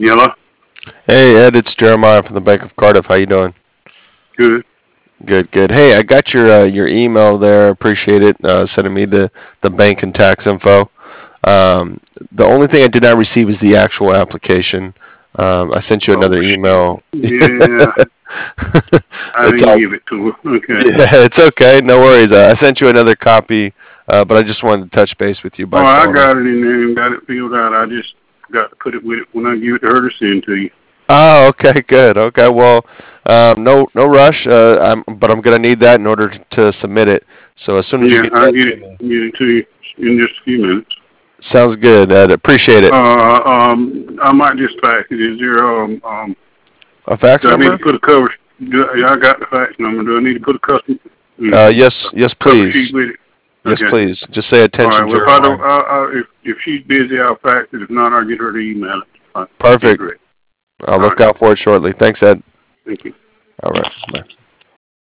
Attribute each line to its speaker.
Speaker 1: Hello?
Speaker 2: Hey Ed, it's Jeremiah from the Bank of Cardiff. How you doing?
Speaker 1: Good.
Speaker 2: Good, good. Hey, I got your email there. Appreciate it. Sending me the bank and tax info. The only thing I did not receive is the actual application. I sent you
Speaker 1: Oh,
Speaker 2: another
Speaker 1: shit.
Speaker 2: email.
Speaker 1: Yeah, I
Speaker 2: It's
Speaker 1: didn't
Speaker 2: all
Speaker 1: give it to her. Okay.
Speaker 2: yeah, it's okay. No worries. I sent you another copy, but I just wanted to touch base with you
Speaker 1: Oh,
Speaker 2: by
Speaker 1: I
Speaker 2: phone.
Speaker 1: got it in there and got it filled out. I just got to put it with it when I give it to her to send to you.
Speaker 2: Oh, okay, good. Okay, well, no rush. But I'm gonna need that in order to submit it. So as soon as you
Speaker 1: Yeah,
Speaker 2: get
Speaker 1: I'll
Speaker 2: that to me,
Speaker 1: get it to you in just a few minutes.
Speaker 2: sounds good. Ed, appreciate it.
Speaker 1: I might just fax it. Is there,
Speaker 2: A fax
Speaker 1: do I need to
Speaker 2: number?
Speaker 1: put a cover, yeah, I got the fax number. Do I need to put a
Speaker 2: Yes, yes,
Speaker 1: cover sheet
Speaker 2: please.
Speaker 1: with it?
Speaker 2: Yes,
Speaker 1: Okay.
Speaker 2: please. Just say
Speaker 1: All right.
Speaker 2: attention,
Speaker 1: Well, if I don't,
Speaker 2: Jeremiah.
Speaker 1: if she's busy, I'll fax it. If not, I'll get her to email it. Get it
Speaker 2: Perfect.
Speaker 1: ready.
Speaker 2: I'll
Speaker 1: All
Speaker 2: look
Speaker 1: right.
Speaker 2: out for it shortly. Thanks, Ed.
Speaker 1: Thank you.
Speaker 2: All right. Bye.